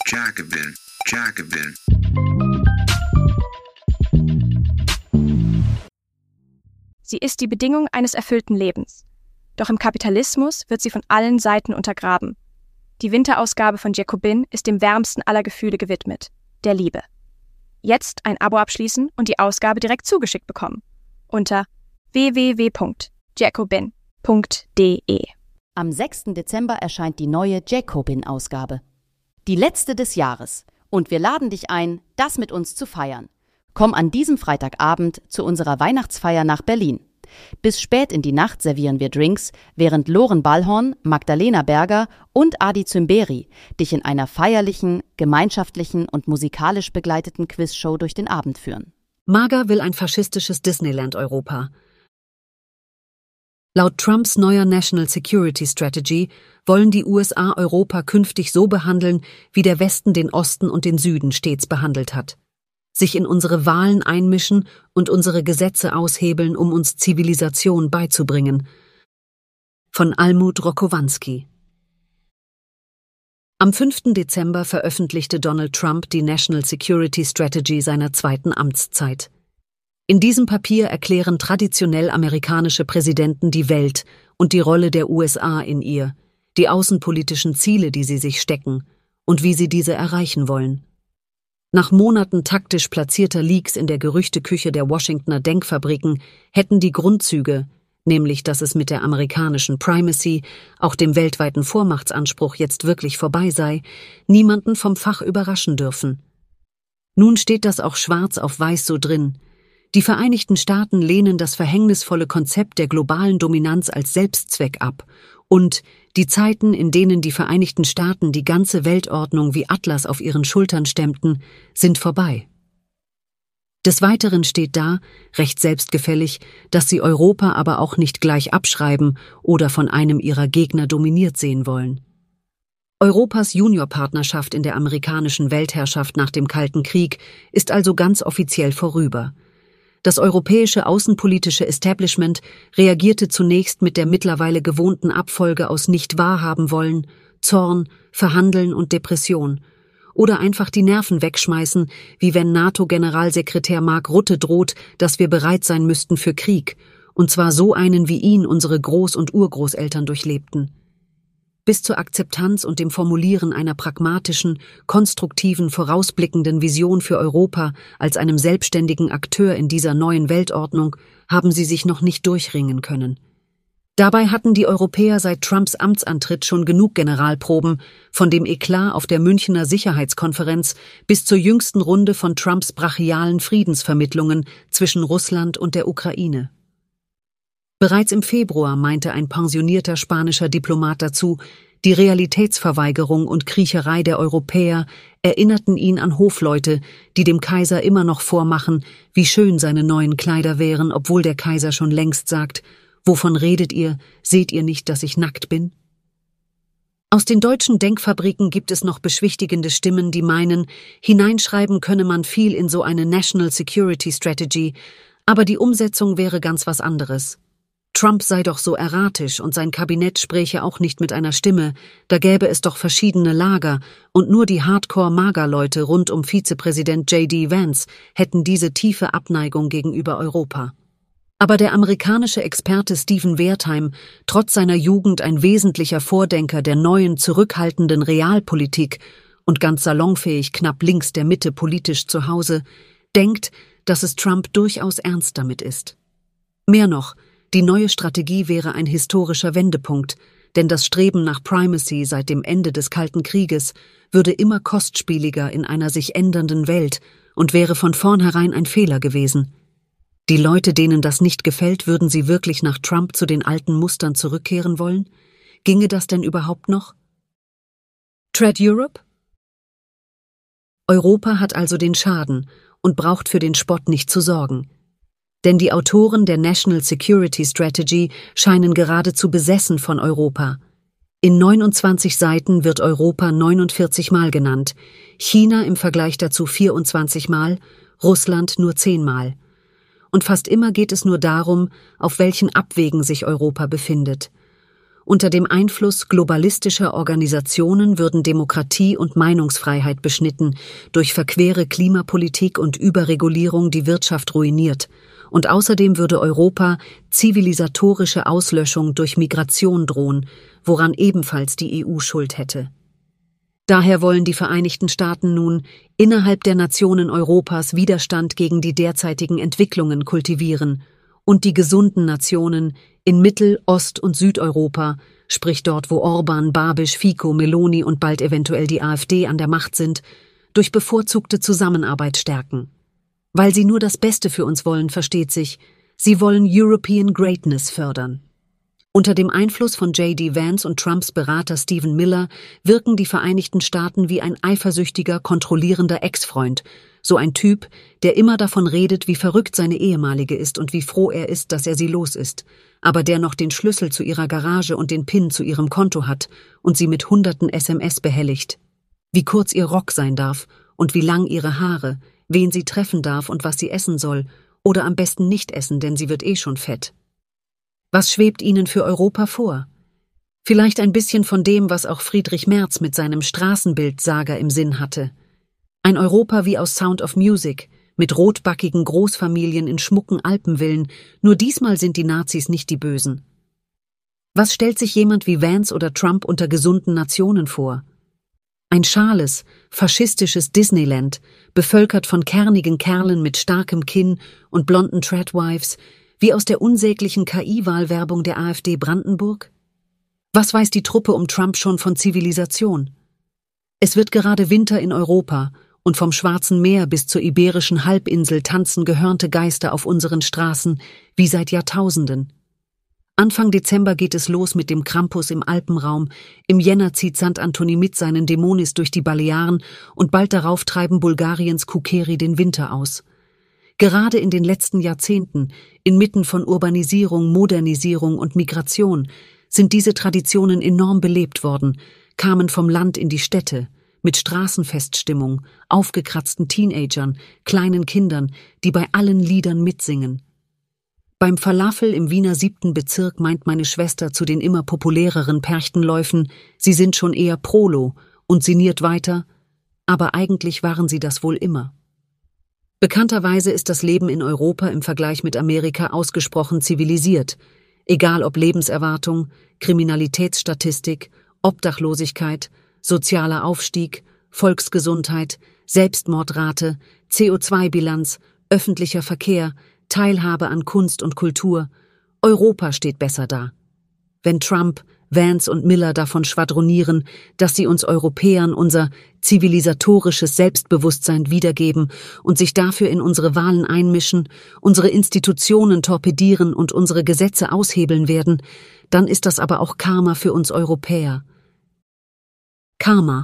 Jacobin, Jacobin. Sie ist die Bedingung eines erfüllten Lebens. Doch im Kapitalismus wird sie von allen Seiten untergraben. Die Winterausgabe von Jacobin ist dem wärmsten aller Gefühle gewidmet, der Liebe. Jetzt ein Abo abschließen und die Ausgabe direkt zugeschickt bekommen. Unter www.jacobin.de. Am 6. Dezember erscheint die neue Jacobin-Ausgabe. Die letzte des Jahres. Und wir laden dich ein, das mit uns zu feiern. Komm an diesem Freitagabend zu unserer Weihnachtsfeier nach Berlin. Bis spät in die Nacht servieren wir Drinks, während Loren Ballhorn, Magdalena Berger und Adi Zymberi dich in einer feierlichen, gemeinschaftlichen und musikalisch begleiteten Quizshow durch den Abend führen. MAGA will ein faschistisches Disneyland-Europa. Laut Trumps neuer National Security Strategy wollen die USA Europa künftig so behandeln, wie der Westen den Osten und den Süden stets behandelt hat. Sich in unsere Wahlen einmischen und unsere Gesetze aushebeln, um uns Zivilisation beizubringen. Von Almut Rokowanski. Am 5. Dezember veröffentlichte Donald Trump die National Security Strategy seiner zweiten Amtszeit. In diesem Papier erklären traditionell amerikanische Präsidenten die Welt und die Rolle der USA in ihr, die außenpolitischen Ziele, die sie sich stecken und wie sie diese erreichen wollen. Nach Monaten taktisch platzierter Leaks in der Gerüchteküche der Washingtoner Denkfabriken hätten die Grundzüge, nämlich dass es mit der amerikanischen Primacy, auch dem weltweiten Vormachtsanspruch jetzt wirklich vorbei sei, niemanden vom Fach überraschen dürfen. Nun steht das auch schwarz auf weiß so drin. Die Vereinigten Staaten lehnen das verhängnisvolle Konzept der globalen Dominanz als Selbstzweck ab und die Zeiten, in denen die Vereinigten Staaten die ganze Weltordnung wie Atlas auf ihren Schultern stemmten, sind vorbei. Des Weiteren steht da, recht selbstgefällig, dass sie Europa aber auch nicht gleich abschreiben oder von einem ihrer Gegner dominiert sehen wollen. Europas Juniorpartnerschaft in der amerikanischen Weltherrschaft nach dem Kalten Krieg ist also ganz offiziell vorüber. Das europäische außenpolitische Establishment reagierte zunächst mit der mittlerweile gewohnten Abfolge aus Nicht-Wahrhaben-Wollen, Zorn, Verhandeln und Depression. Oder einfach die Nerven wegschmeißen, wie wenn NATO-Generalsekretär Mark Rutte droht, dass wir bereit sein müssten für Krieg, und zwar so einen, wie ihn unsere Groß- und Urgroßeltern durchlebten. Bis zur Akzeptanz und dem Formulieren einer pragmatischen, konstruktiven, vorausblickenden Vision für Europa als einem selbstständigen Akteur in dieser neuen Weltordnung haben sie sich noch nicht durchringen können. Dabei hatten die Europäer seit Trumps Amtsantritt schon genug Generalproben, von dem Eklat auf der Münchener Sicherheitskonferenz bis zur jüngsten Runde von Trumps brachialen Friedensvermittlungen zwischen Russland und der Ukraine. Bereits im Februar meinte ein pensionierter spanischer Diplomat dazu, die Realitätsverweigerung und Kriecherei der Europäer erinnerten ihn an Hofleute, die dem Kaiser immer noch vormachen, wie schön seine neuen Kleider wären, obwohl der Kaiser schon längst sagt, wovon redet ihr, seht ihr nicht, dass ich nackt bin? Aus den deutschen Denkfabriken gibt es noch beschwichtigende Stimmen, die meinen, hineinschreiben könne man viel in so eine National Security Strategy, aber die Umsetzung wäre ganz was anderes. Trump sei doch so erratisch und sein Kabinett spräche auch nicht mit einer Stimme, da gäbe es doch verschiedene Lager und nur die Hardcore-MAGA-Leute rund um Vizepräsident J.D. Vance hätten diese tiefe Abneigung gegenüber Europa. Aber der amerikanische Experte Stephen Wertheim, trotz seiner Jugend ein wesentlicher Vordenker der neuen, zurückhaltenden Realpolitik und ganz salonfähig knapp links der Mitte politisch zu Hause, denkt, dass es Trump durchaus ernst damit ist. Mehr noch, die neue Strategie wäre ein historischer Wendepunkt, denn das Streben nach Primacy seit dem Ende des Kalten Krieges würde immer kostspieliger in einer sich ändernden Welt und wäre von vornherein ein Fehler gewesen. Die Leute, denen das nicht gefällt, würden sie wirklich nach Trump zu den alten Mustern zurückkehren wollen? Ginge das denn überhaupt noch? Tread Europe? Europa hat also den Schaden und braucht für den Spott nicht zu sorgen. Denn die Autoren der National Security Strategy scheinen geradezu besessen von Europa. In 29 Seiten wird Europa 49 Mal genannt, China im Vergleich dazu 24 Mal, Russland nur 10 Mal. Und fast immer geht es nur darum, auf welchen Abwegen sich Europa befindet. Unter dem Einfluss globalistischer Organisationen würden Demokratie und Meinungsfreiheit beschnitten, durch verquere Klimapolitik und Überregulierung die Wirtschaft ruiniert, und außerdem würde Europa zivilisatorische Auslöschung durch Migration drohen, woran ebenfalls die EU Schuld hätte. Daher wollen die Vereinigten Staaten nun innerhalb der Nationen Europas Widerstand gegen die derzeitigen Entwicklungen kultivieren und die gesunden Nationen in Mittel-, Ost- und Südeuropa, sprich dort, wo Orban, Babiš, Fico, Meloni und bald eventuell die AfD an der Macht sind, durch bevorzugte Zusammenarbeit stärken. Weil sie nur das Beste für uns wollen, versteht sich, sie wollen European Greatness fördern. Unter dem Einfluss von J.D. Vance und Trumps Berater Stephen Miller wirken die Vereinigten Staaten wie ein eifersüchtiger, kontrollierender Ex-Freund, so ein Typ, der immer davon redet, wie verrückt seine ehemalige ist und wie froh er ist, dass er sie los ist, aber der noch den Schlüssel zu ihrer Garage und den PIN zu ihrem Konto hat und sie mit hunderten SMS behelligt. Wie kurz ihr Rock sein darf und wie lang ihre Haare, wen sie treffen darf und was sie essen soll, oder am besten nicht essen, denn sie wird eh schon fett. Was schwebt Ihnen für Europa vor? Vielleicht ein bisschen von dem, was auch Friedrich Merz mit seinem Straßenbild-Saga im Sinn hatte. Ein Europa wie aus Sound of Music, mit rotbackigen Großfamilien in schmucken Alpenvillen, nur diesmal sind die Nazis nicht die Bösen. Was stellt sich jemand wie Vance oder Trump unter gesunden Nationen vor? Ein schales, faschistisches Disneyland, bevölkert von kernigen Kerlen mit starkem Kinn und blonden Tradwives, wie aus der unsäglichen KI-Wahlwerbung der AfD Brandenburg? Was weiß die Truppe um Trump schon von Zivilisation? Es wird gerade Winter in Europa und vom Schwarzen Meer bis zur Iberischen Halbinsel tanzen gehörnte Geister auf unseren Straßen wie seit Jahrtausenden. Anfang Dezember geht es los mit dem Krampus im Alpenraum, im Jänner zieht St. Anthony mit seinen Dämonis durch die Balearen und bald darauf treiben Bulgariens Kukeri den Winter aus. Gerade in den letzten Jahrzehnten, inmitten von Urbanisierung, Modernisierung und Migration, sind diese Traditionen enorm belebt worden, kamen vom Land in die Städte, mit Straßenfeststimmung, aufgekratzten Teenagern, kleinen Kindern, die bei allen Liedern mitsingen. Beim Falafel im Wiener 7. Bezirk meint meine Schwester zu den immer populäreren Perchtenläufen, sie sind schon eher Prolo, und sinniert weiter, aber eigentlich waren sie das wohl immer. Bekannterweise ist das Leben in Europa im Vergleich mit Amerika ausgesprochen zivilisiert, egal ob Lebenserwartung, Kriminalitätsstatistik, Obdachlosigkeit, sozialer Aufstieg, Volksgesundheit, Selbstmordrate, CO2-Bilanz, öffentlicher Verkehr, Teilhabe an Kunst und Kultur. Europa steht besser da. Wenn Trump, Vance und Miller davon schwadronieren, dass sie uns Europäern unser zivilisatorisches Selbstbewusstsein wiedergeben und sich dafür in unsere Wahlen einmischen, unsere Institutionen torpedieren und unsere Gesetze aushebeln werden, dann ist das aber auch Karma für uns Europäer. Karma.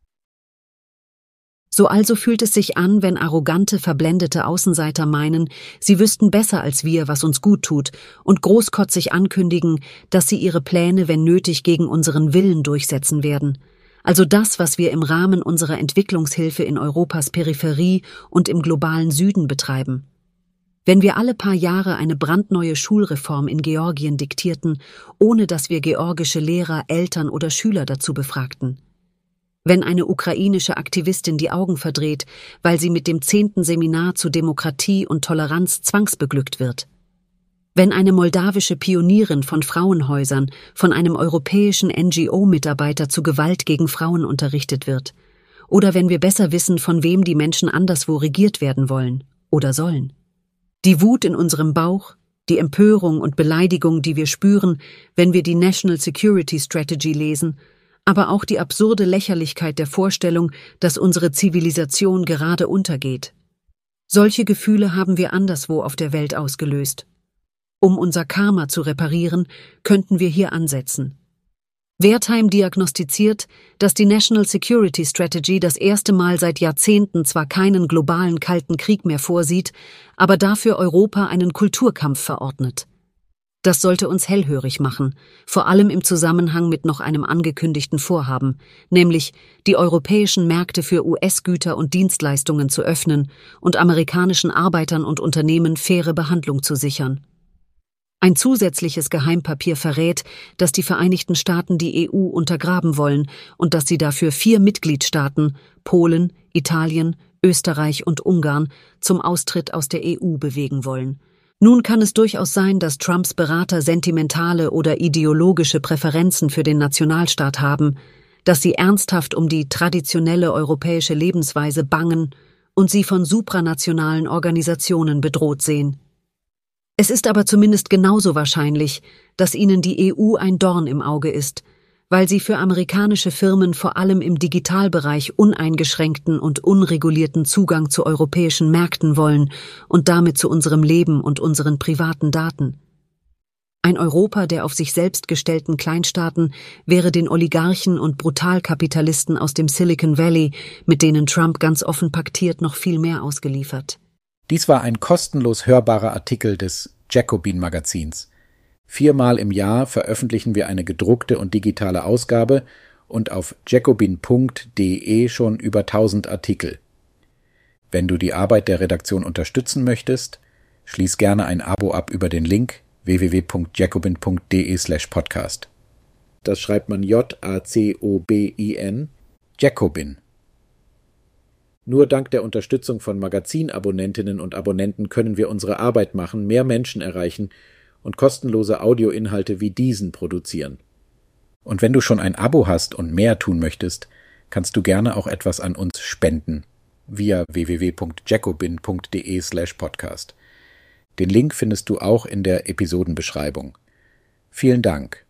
So also fühlt es sich an, wenn arrogante, verblendete Außenseiter meinen, sie wüssten besser als wir, was uns gut tut, und großkotzig ankündigen, dass sie ihre Pläne, wenn nötig, gegen unseren Willen durchsetzen werden. Also das, was wir im Rahmen unserer Entwicklungshilfe in Europas Peripherie und im globalen Süden betreiben. Wenn wir alle paar Jahre eine brandneue Schulreform in Georgien diktierten, ohne dass wir georgische Lehrer, Eltern oder Schüler dazu befragten. Wenn eine ukrainische Aktivistin die Augen verdreht, weil sie mit dem 10. Seminar zu Demokratie und Toleranz zwangsbeglückt wird. Wenn eine moldawische Pionierin von Frauenhäusern von einem europäischen NGO-Mitarbeiter zu Gewalt gegen Frauen unterrichtet wird. Oder wenn wir besser wissen, von wem die Menschen anderswo regiert werden wollen oder sollen. Die Wut in unserem Bauch, die Empörung und Beleidigung, die wir spüren, wenn wir die National Security Strategy lesen, aber auch die absurde Lächerlichkeit der Vorstellung, dass unsere Zivilisation gerade untergeht. Solche Gefühle haben wir anderswo auf der Welt ausgelöst. Um unser Karma zu reparieren, könnten wir hier ansetzen. Wertheim diagnostiziert, dass die National Security Strategy das erste Mal seit Jahrzehnten zwar keinen globalen Kalten Krieg mehr vorsieht, aber dafür Europa einen Kulturkampf verordnet. Das sollte uns hellhörig machen, vor allem im Zusammenhang mit noch einem angekündigten Vorhaben, nämlich die europäischen Märkte für US-Güter und Dienstleistungen zu öffnen und amerikanischen Arbeitern und Unternehmen faire Behandlung zu sichern. Ein zusätzliches Geheimpapier verrät, dass die Vereinigten Staaten die EU untergraben wollen und dass sie dafür 4 Mitgliedstaaten, Polen, Italien, Österreich und Ungarn, zum Austritt aus der EU bewegen wollen. Nun kann es durchaus sein, dass Trumps Berater sentimentale oder ideologische Präferenzen für den Nationalstaat haben, dass sie ernsthaft um die traditionelle europäische Lebensweise bangen und sie von supranationalen Organisationen bedroht sehen. Es ist aber zumindest genauso wahrscheinlich, dass ihnen die EU ein Dorn im Auge ist, weil sie für amerikanische Firmen vor allem im Digitalbereich uneingeschränkten und unregulierten Zugang zu europäischen Märkten wollen und damit zu unserem Leben und unseren privaten Daten. Ein Europa der auf sich selbst gestellten Kleinstaaten wäre den Oligarchen und Brutalkapitalisten aus dem Silicon Valley, mit denen Trump ganz offen paktiert, noch viel mehr ausgeliefert. Dies war ein kostenlos hörbarer Artikel des Jacobin-Magazins. 4-mal im Jahr veröffentlichen wir eine gedruckte und digitale Ausgabe und auf jacobin.de schon über 1000 Artikel. Wenn du die Arbeit der Redaktion unterstützen möchtest, schließ gerne ein Abo ab über den Link www.jacobin.de/podcast. Das schreibt man Jacobin, Jacobin. Nur dank der Unterstützung von Magazinabonnentinnen und Abonnenten können wir unsere Arbeit machen, mehr Menschen erreichen und kostenlose Audioinhalte wie diesen produzieren. Und wenn du schon ein Abo hast und mehr tun möchtest, kannst du gerne auch etwas an uns spenden via www.jacobin.de/podcast. Den Link findest du auch in der Episodenbeschreibung. Vielen Dank.